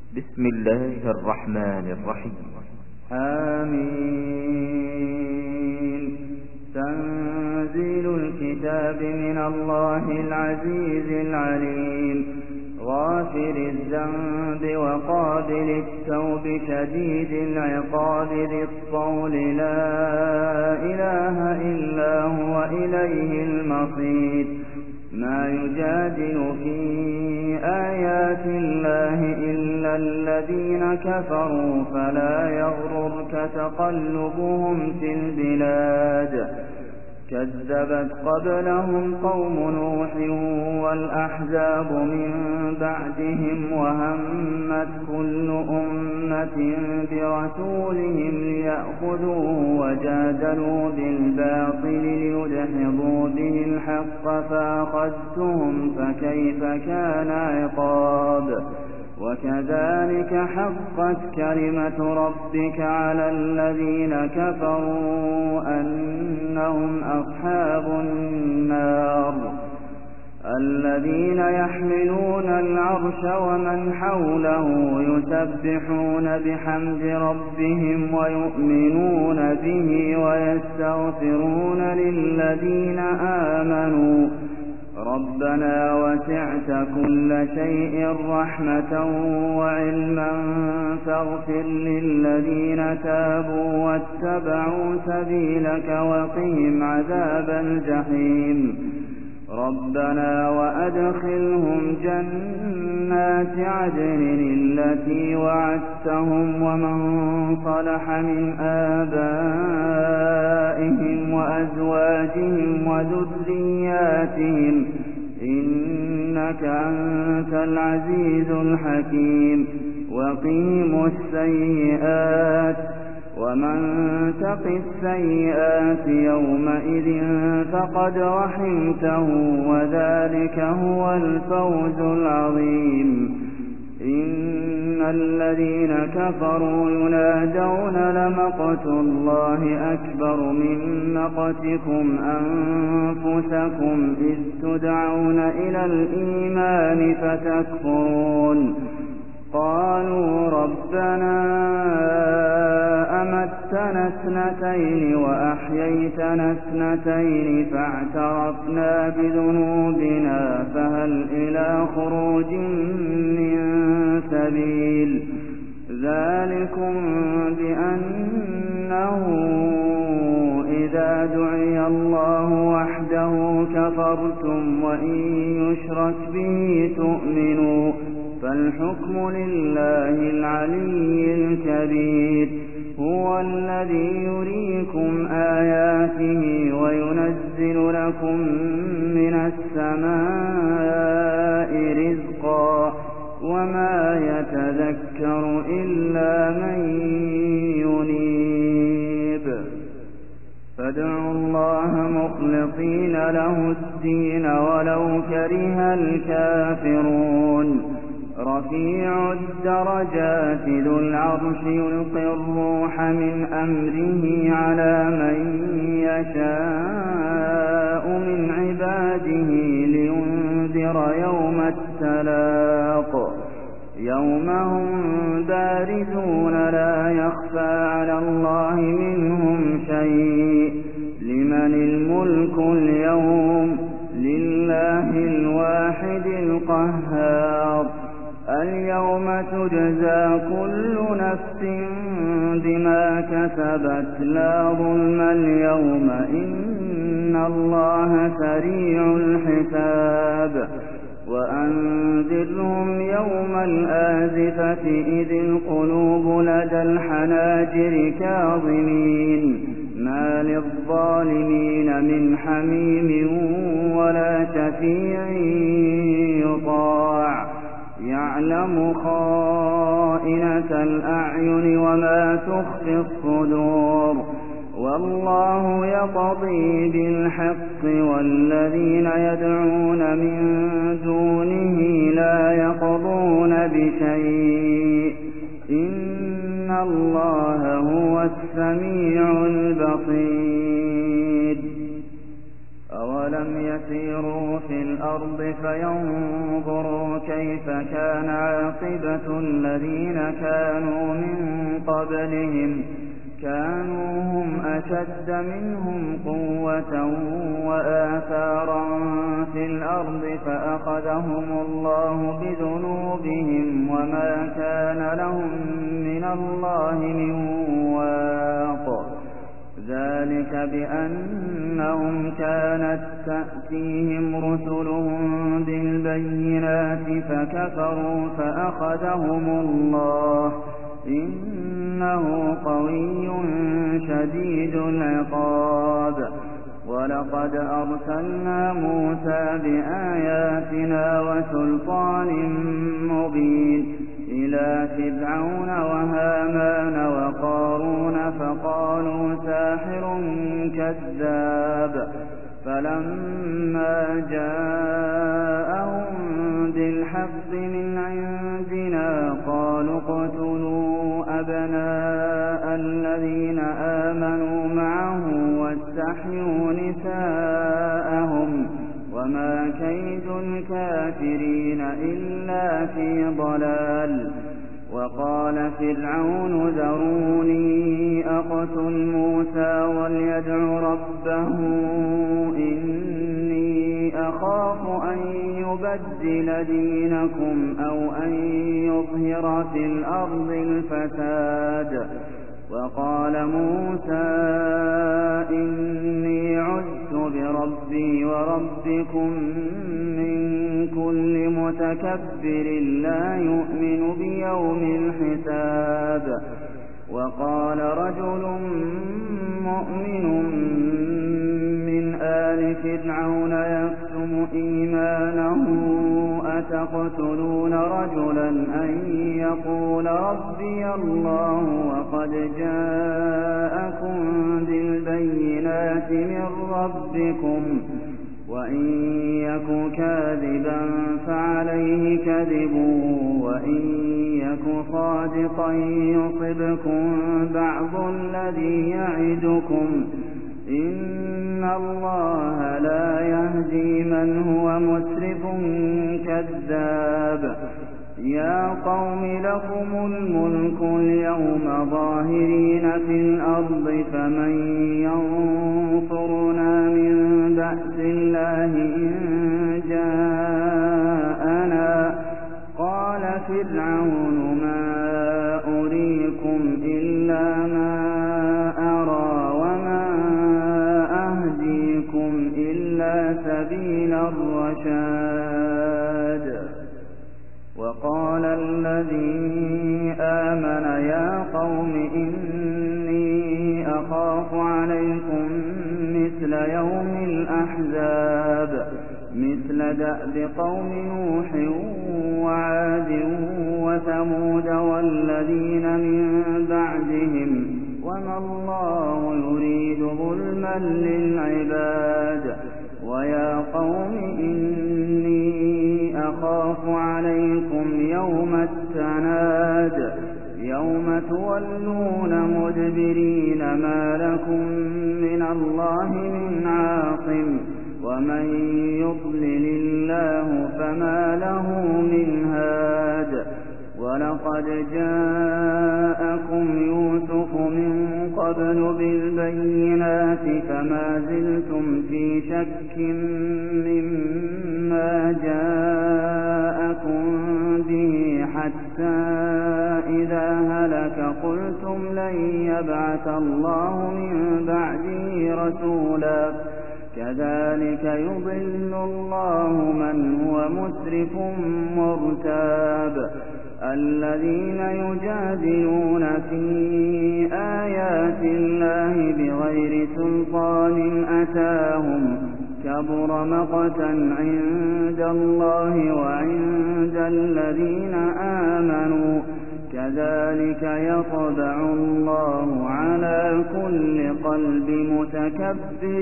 بسم الله الرحمن الرحيم. آمين. تنزيل الكتاب من الله العزيز العليم، غافر الذنب وقابل التوب شديد العقاب ذي الطول لا إله إلا هو إليه المصير. ما يجادل في آيات الله إلا الذين كفروا فلا يغررك تقلبهم في البلاد. كذبت قبلهم قوم نوح والأحزاب من بعدهم وهمت كل أمة برسولهم ليأخذوه وجادلوا بالباطل ليدحضوا به الحق فأخذتهم فكيف كان عقاب. وكذلك حقت كلمة ربك على الذين كفروا أنهم أصحاب النار. الذين يحملون العرش ومن حوله يسبحون بحمد ربهم ويؤمنون به ويستغفرون للذين آمنوا ربنا وسعت كل شيء رحمة وعلما فاغفر للذين تابوا واتبعوا سبيلك وقهم عذاب الجحيم. ربنا وأدخلهم جنات عدن التي وعدتهم ومن صلح من آبائهم وأزواجهم وذرياتهم إنك أنت العزيز الحكيم. وقهم السيئات ومن تق السيئات يومئذ فقد رحمته وذلك هو الفوز العظيم. إن الذين كفروا ينادون لمقت الله أكبر من مقتكم أنفسكم إذ تدعون إلى الإيمان فتكفرون. قالوا ربنا أمتنا اثنتين وأحييتنا اثنتين فاعترفنا بذنوبنا فهل إلى خروج من سبيل. ذلكم بأنه إذا دعي الله وحده كفرتم وإن يشرك به تؤمنوا فالحكم لله العلي الكبير. هو الذي يريكم آياته وينزل لكم من السماء رزقا وما يتذكر إلا من ينيب. فادعوا الله مخلصين له الدين ولو كره الكافرون. رفيع الدرجات ذو العرش يلقي الروح من أمره على من يشاء من عباده لينذر يوم التلاق. يوم هم بارزون لا يخفى على الله منهم شيء. لمن الملك اليوم؟ لله الواحد القهار. اليوم تجزى كل نفس بما كسبت لا ظلم اليوم إن الله سريع الحساب. وأنذرهم يوم الآزفة إذ القلوب لدى الحناجر كاظمين ما للظالمين من حميم ولا شفيع يطاع. يعلم خائنة الأعين وما تخفي الصدور. والله يقضي بالحق والذين يدعون من دونه لا يقضون بشيء إن الله هو السميع البصير. أَوَلَمْ يَسِيرُوا فِي الْأَرْضِ فَيَنظُرُوا كَيْفَ كَانَ عَاقِبَةُ الَّذِينَ كَانُوا مِن قَبْلِهِمْ كَانُوا هُمْ أَشَدَّ مِنْهُمْ قُوَّةً وَآثَارًا فِي الْأَرْضِ فَأَخَذَهُمُ اللَّهُ بِذُنُوبِهِمْ وَمَا كَانَ لَهُم مِّنَ اللَّهِ مِن وَاقٍ ذَلِكَ بِأَنَّهُمْ كَانَتْ تَأْتِيهِمْ رُسُلُهُم بِالْبَيِّنَاتِ فَكَفَرُوا فَأَخَذَهُمُ اللَّهُ إِنَّهُ قَوِيٌّ شَدِيدُ الْعِقَابِ وَلَقَدْ أَرْسَلْنَا مُوسَىٰ بِآيَاتِنَا وَسُلْطَانٍ مُّبِينٍ إِلَىٰ فِرْعَوْنَ وَهَامَانَ وَقَارُونَ فَقَالُوا سَاحِرٌ كَذَّابٌ فَلَمَّا جَاءَهُم بِالْحَقِّ مِنْ عِندِنَا قَالُوا اقْتُلُوا أَبْنَاءَ الَّذِينَ آمَنُوا مَعَهُ وَاسْتَحْيُوا نِسَاءَهُمْ وَمَا كَيْدُ الْكَافِرِينَ إِلَّا فِي ضَلَالٍ وَقَالَ فِرْعَوْنُ ذَرُونِي أَقْتُلْ مُوسَىٰ وَلْيَدْعُ رَبَّهُ إِنِّي أَخَافُ أَن يُبَدِّلَ دِينَكُمْ أَوْ أَن يُظْهِرَ فِي الْأَرْضِ الْفَسَادَ وَقَالَ مُوسَىٰ إِنِّي عُذْتُ بِرَبِّي وَرَبِّكُم مِّن كُلِّ مُتَكَبِّرٍ لَّا يُؤْمِنُ بِيَوْمِ الْحِسَابِ وَقَالَ رَجُلٌ مُّؤْمِنٌ مِّنْ آلِ فِرْعَوْنَ يَكْتُمُ إِيمَانَهُ أَتَقْتُلُونَ رَجُلًا أَن يَقُولَ رَبِّيَ اللَّهُ وَقَدْ جَاءَكُم بِالْبَيِّنَاتِ مِن رَّبِّكُمْ وَإِن يَكُ كَاذِبًا فَعَلَيْهِ كَذِبُهُ وَإِن يَكُ صَادِقًا يُصِبْكُم بَعْضُ الَّذِي يَعِدُكُمْ إِنَّ اللَّهَ لَا يَهْدِي مَنْ هُوَ مُسْرِفٌ كَذَّابٌ يَا قَوْمِ لَكُمُ الْمُلْكُ الْيَوْمَ ظَاهِرِينَ فِي الْأَرْضِ فَمَن يَنصُرُنَا مِن بَأْسِ اللَّهِ إِن جَاءَنَا قَالَ فِرْعَوْنُ مَا أُرِيكُمْ إِلَّا مَا أَرَىٰ وَمَا أَهْدِيكُمْ إِلَّا سَبِيلَ الرَّشَادِ وَقَالَ الَّذِي آمَنَ يَا قَوْمِ إِنِّي أَخَافُ عَلَيْكُم مِّثْلَ يَوْمِ الْأَحْزَابِ مِثْلَ دَأْبِ قَوْمِ نُوحٍ وَعَادٍ وَثَمُودَ وَالَّذِينَ مِن بَعْدِهِمْ وَمَا اللَّهُ يُرِيدُ ظُلْمًا لِّلْعِبَادِ وَيَا قَوْمِ إِنِّي أَخَافُ عَلَيْكُمْ يَوْمَ التَّنَادِ يَوْمَ تُوَلُّونَ مُدْبِرِينَ مَا لَكُم مِّنَ اللَّهِ مِنْ عَاصِمٍ وَمَن يُضْلِلِ اللَّهُ فَمَا لَهُ مِنْ هَادٍ وَلَقَدْ جَاءَكُمْ يُوسُفُ مِن قَبْلُ بِالْبَيِّنَاتِ فَمَا زِلْتُمْ فِي شَكٍّ مِّمَّا جَاءَكُم بِهِ حَتَّىٰ إِذَا هَلَكَ قُلْتُمْ لَن يَبْعَثَ اللَّهُ مِن بَعْدِهِ رَسُولًا كَذَٰلِكَ يُضِلُّ اللَّهُ مَنْ هُوَ مُسْرِفٌ مُّرْتَابٌ الَّذِينَ يُجَادِلُونَ فِي آيَاتِ اللَّهِ بِغَيْرِ سُلْطَانٍ أَتَاهُمْ كَبُرَ مَقْتًا عِندَ اللَّهِ وَعِندَ الَّذِينَ آمَنُوا كَذَٰلِكَ يَطْبَعُ اللَّهُ عَلَىٰ كُلِّ قَلْبِ مُتَكَبِّرٍ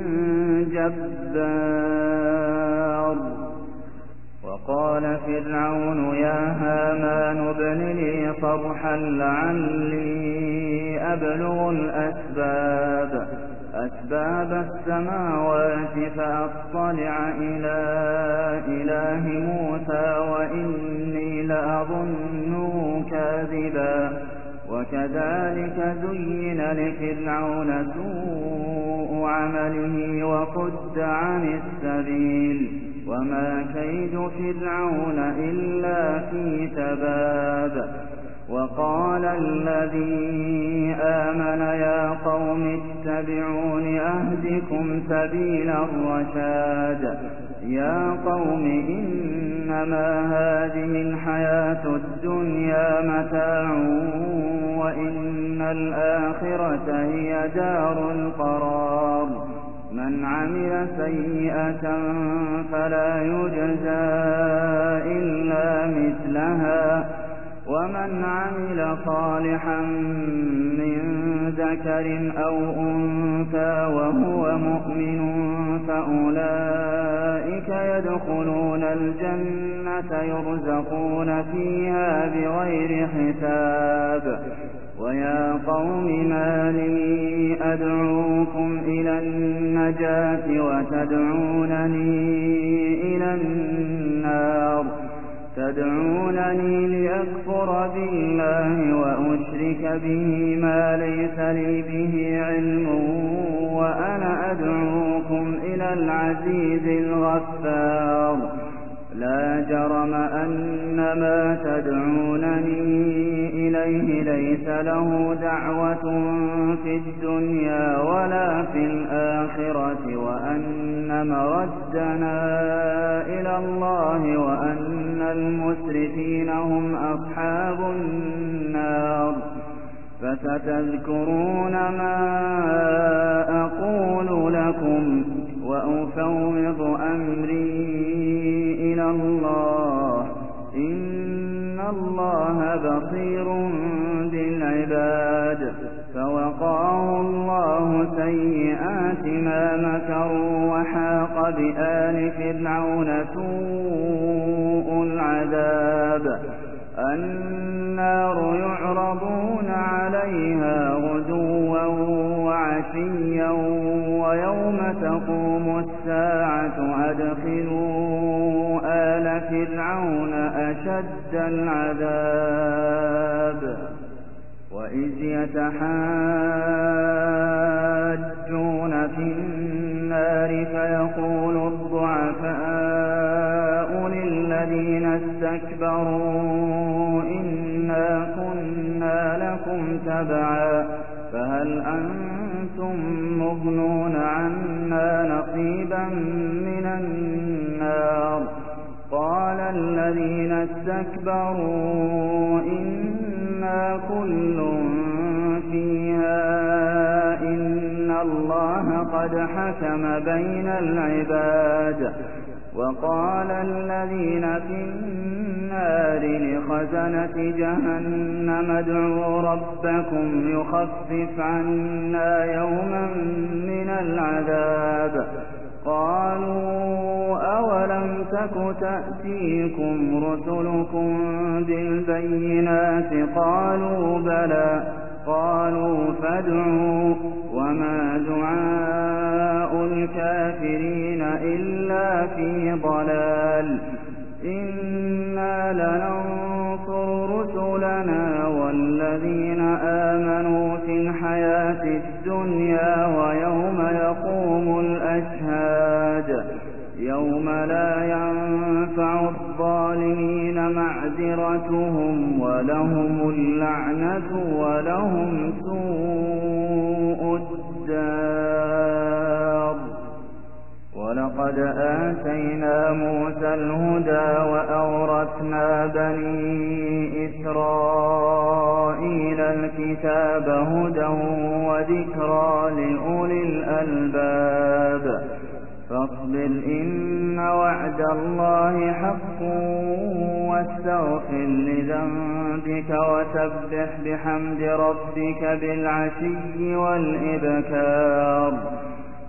جَبَّارٍ وَقَالَ فِرْعَوْنُ يَا هَامَانُ ابْنِ لِي صَرْحًا لَّعَلِّي أَبْلُغُ الْأَسْبَابَ أسباب السماوات فأطلع إلى إله موسى وإني لأظنه كاذبا وكذلك زين لفرعون سوء عمله وصد عن السبيل وما كيد فرعون إلا في تباب وقال الذي آمن يا قوم اتبعون أهدكم سبيل الرشاد يا قوم إنما هذه الحياة الدنيا متاع وإن الآخرة هي دار القرار من عمل سيئة فلا يجزى إلا مثلها ومن عمل صالحا من ذكر أو أنثى وهو مؤمن فأولئك يدخلون الجنة يرزقون فيها بغير حساب ويا قوم ما لي أدعوكم إلى النجاة وتدعونني إلى النار تدعونني لأكفر بالله وأشرك به ما ليس لي به علم وأنا أدعوكم إلى العزيز الغفار لا جرم أن ما تدعونني إليه ليس له دعوة في الدنيا ولا في الآخرة وأن مردنا إلى الله وأن المسرفين هم أصحاب النار فستذكرون ما أقول لكم وأفوض أمري إلى الله إن الله بصير بالعباد فوقاه الله سيئات ما مكروا وحاق بآل فرعون سوء العذاب النار يعرضون عليها غدوا وعشيا ويوم تقوم الساعة أدخلوا آل فرعون أشد العذاب وإذ يتحاجون في النار فيقول الضعفاء للذين استكبروا إنا كنا لكم تبعا فهل أنتم مغنون عنا نصيبا من النار قال الذين استكبروا إنا كل فيها إن الله قد حكم بين العباد وقال الذين في النار لخزنة جهنم ادعوا ربكم يخفف عنا يوما من العذاب قالوا أولم تك تأتيكم رسلكم بالبينات قالوا بلى قالوا فادعوا وما دعاء الكافرين إلا في ضلال إنا لننصر رسلنا والذين آمنوا في الحياة الدنيا ويوم يقوم الأشهاد يوم لا ينفع الظالمين معذرتهم ولهم اللعنة ولهم سوء الدار ولقد آتينا موسى الهدى وأورثنا بني إسرائيل الكتاب هدى وذكرى لأولي الألباب فاصبر إن وعد الله حق واستغفر لذنبك وسبح بحمد ربك بالعشي والإبكار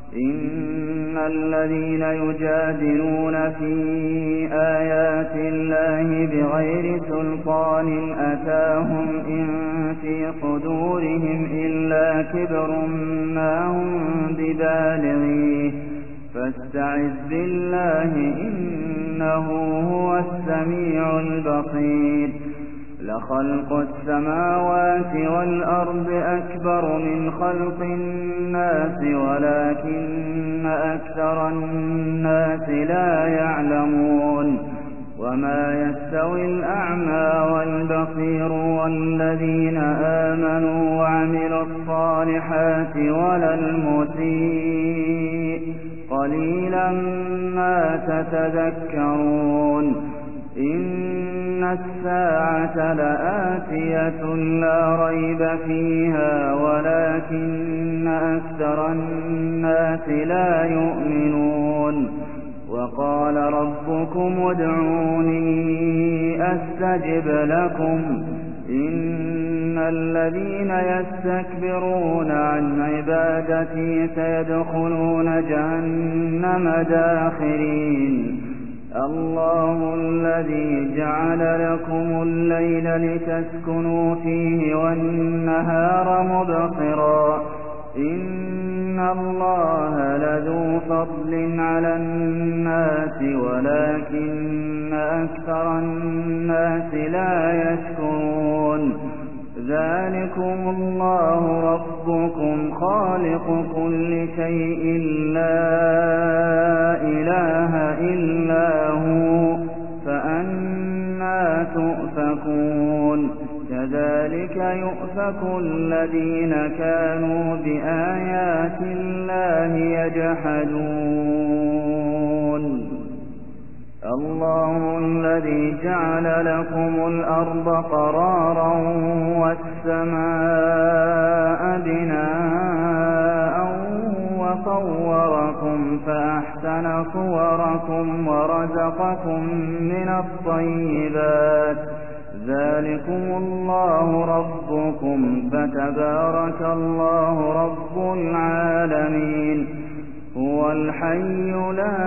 إن الذين يجادلون في آيات الله بغير سلطان أتاهم إن في صدورهم إلا كبر ما هم ببالغيه فاستعذ بالله إنه هو السميع البصير لخلق السماوات والأرض أكبر من خلق الناس ولكن أكثر الناس لا يعلمون وما يستوي الأعمى والبصير والذين آمنوا وعملوا الصالحات ولا المسيء قليلا ما تتذكرون إن الساعة لآتية لا ريب فيها ولكن أكثر الناس لا يؤمنون وقال ربكم ادعوني أستجب لكم إن الذين يستكبرون عن عبادتي سيدخلون جهنم داخرين الله الذي جعل لكم الليل لتسكنوا فيه والنهار مبصرا إن الله لذو فضل على الناس ولكن أكثر الناس لا يشكرون ذلكم الله ربكم خالق كل شيء لا إله إلا هو فأنى تؤفكون كذلك يؤفك الذين كانوا بآيات الله يجحدون الله الذي جعل لكم الأرض قرارا والسماء بناء وصوركم فأحسن صوركم ورزقكم من الطيبات ذلكم الله ربكم فتبارك الله رب العالمين هو الحي لا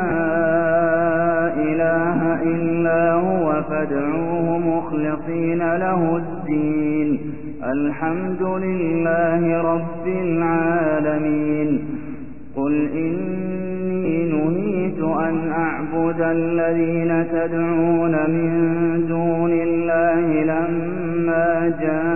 إله إلا هو فادعوه مخلصين له الدين الحمد لله رب العالمين قل إني نهيت أن أعبد الذين تدعون من دون الله لما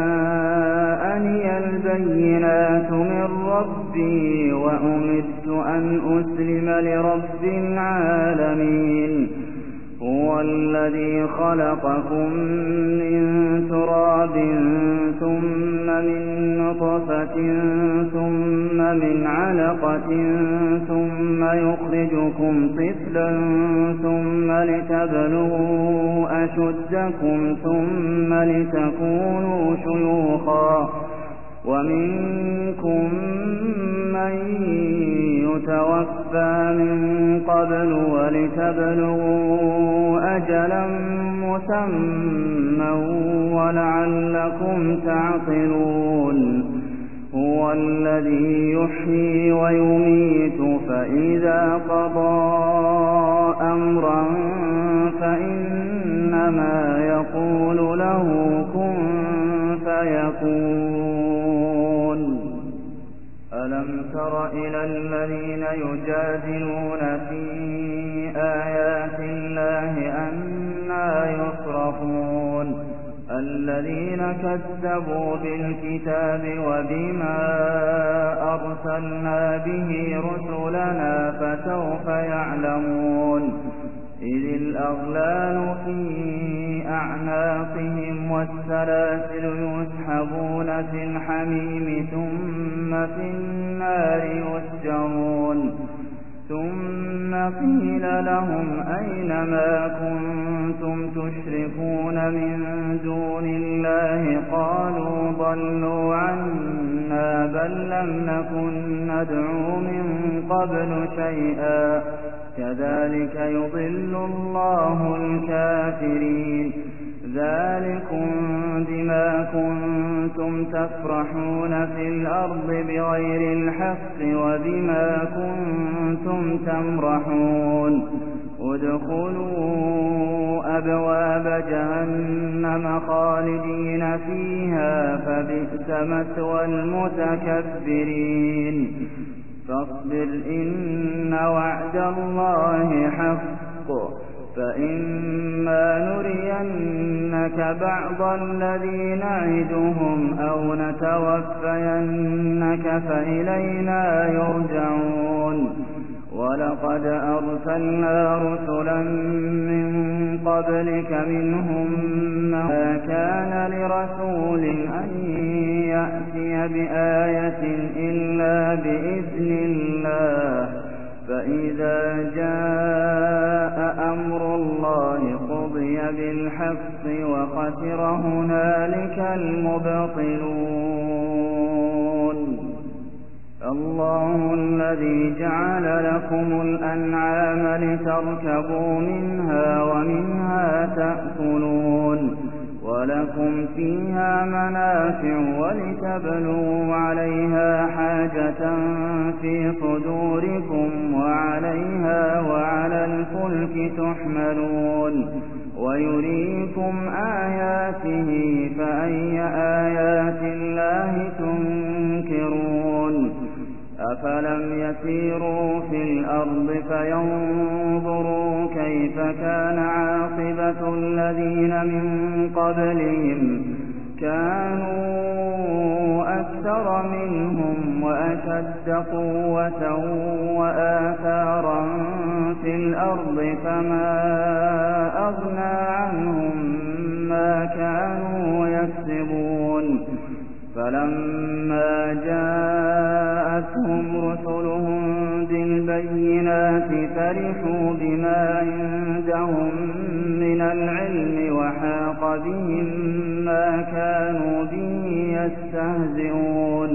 جاءني البينات من ربي وأمرت أن أسلم لرب العالمين هو الذي خلقكم من تراب ثم من نطفة ثم من علقة ثم يخرجكم طفلا ثم لتبلغوا أشدكم ثم لتكونوا شيوخا ومنكم من يتوفى من قبل ولتبلغوا أجلا مسمى ولعلكم تعقلون هو الذي يحيي ويميت فإذا قضى أمرا فإنما يقول له كن فيكون ألم تر إلى الذين يجادلون في آيات الله أنى يصرفون الذين كذبوا بالكتاب وبما أرسلنا به رسلنا فسوف يعلمون إذ الأغلال في أعناقهم والسلاسل يسحبون في الحميم ثم في النار يسجرون ثم قيل لهم أين ما كنتم تشركون من دون الله قالوا ضلوا عنا بل لم نكن ندعو من قبل شيئا كذلك يضل الله الكافرين ذلكم بما كنتم كنتم تفرحون في الأرض بغير الحق وبما كنتم تمرحون ادخلوا أبواب جهنم خالدين فيها فبئس مثوى المتكبرين فاصبر إن وعد الله حق فإما نرينك بعض الذي نعدهم أو نتوفينك فإلينا يرجعون ولقد أرسلنا رسلا من قبلك منهم ما كان لرسول أن يأتي بآية إلا بإذن الله فإذا جاء أمر الله قضي بالحق وخسر هنالك المبطلون الله الذي جعل لكم الأنعام لتركبوا منها ومنها تأكلون ولكم فيها منافع ولتبلغوا عليها حاجة في صدوركم وعليها وعلى الفلك تحملون ويريكم آياته فأي آيات الله تنكرون أفلم يسيروا في الأرض فينظروا كيف كان عاقبة الذين من قبلهم كانوا أكثر منهم وأشد قوة وآثارا في الأرض فما أغنى عنهم ما كانوا يكسبون فلما جاءتهم رسلهم بالبينات فرحوا بما عندهم من العلم وحاق بهم ما كانوا به يستهزئون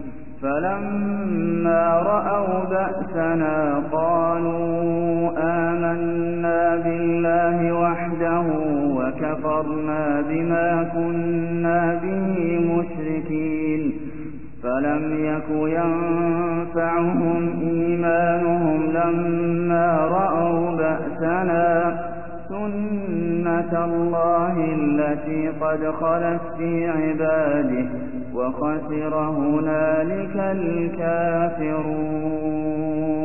فلما رأوا بأسنا قالوا آمنا بالله وحده وكفرنا بما كنا به مشركين فلم يك ينفعهم إيمانهم لما رأوا بأسنا سنة الله التي قد خلت في عباده وخسر هنالك الكافرون